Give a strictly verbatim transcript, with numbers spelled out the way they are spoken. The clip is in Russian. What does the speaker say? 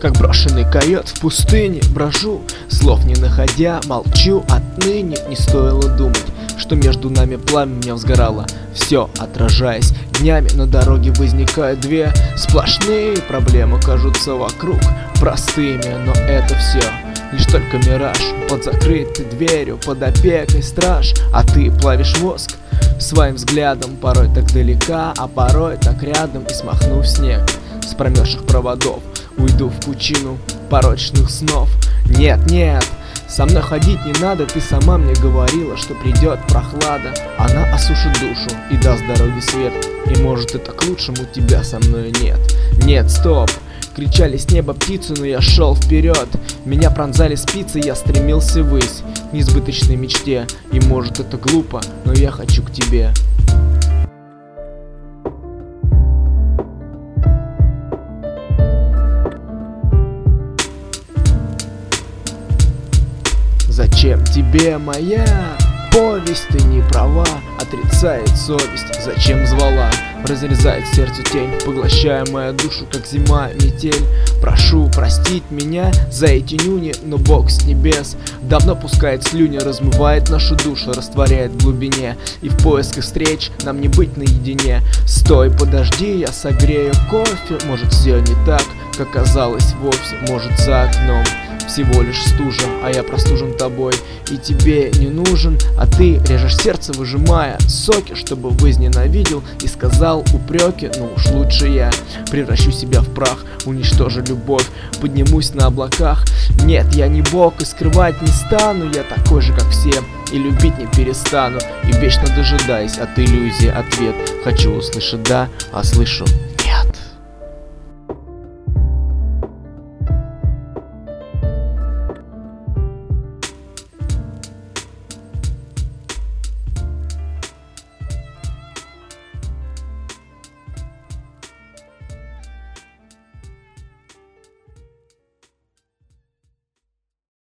Как брошенный койот в пустыне брожу, слов не находя, молчу. Отныне не стоило думать, что между нами пламя меня взгорало. Все отражаясь днями, на дороге возникают две сплошные проблемы, кажутся вокруг простыми, но это все лишь только мираж. Под закрытой дверью, под опекой страж, а ты плавишь мозг своим взглядом. Порой так далека, а порой так рядом. И смахнув снег с промерзших проводов, уйду в пучину порочных снов. Нет, нет, со мной ходить не надо. Ты сама мне говорила, что придет прохлада. Она осушит душу и даст дороге свет. И может это к лучшему, тебя со мной нет. Нет, стоп, кричали с неба птицы, но я шел вперед. Меня пронзали спицы, я стремился ввысь к несбыточной мечте. И может это глупо, но я хочу к тебе. Зачем тебе моя повесть? Ты не права, отрицает совесть. Зачем звала? Разрезает сердце тень, поглощаемая душу, как зима, метель. Прошу простить меня за эти нюни, но Бог с небес давно пускает слюни, размывает нашу душу, растворяет в глубине. И в поисках встреч нам не быть наедине. Стой, подожди, я согрею кофе. Может, все не так, как казалось вовсе. Может, за окном всего лишь стужа, а я простужен тобой и тебе не нужен. А ты режешь сердце, выжимая соки, чтобы возненавидел и сказал упреки. Ну уж лучше я превращу себя в прах, уничтожу любовь, поднимусь на облаках. Нет, я не Бог и скрывать не стану, я такой же, как все, и любить не перестану. И вечно дожидаясь от иллюзии ответ, хочу услышать да, а слышу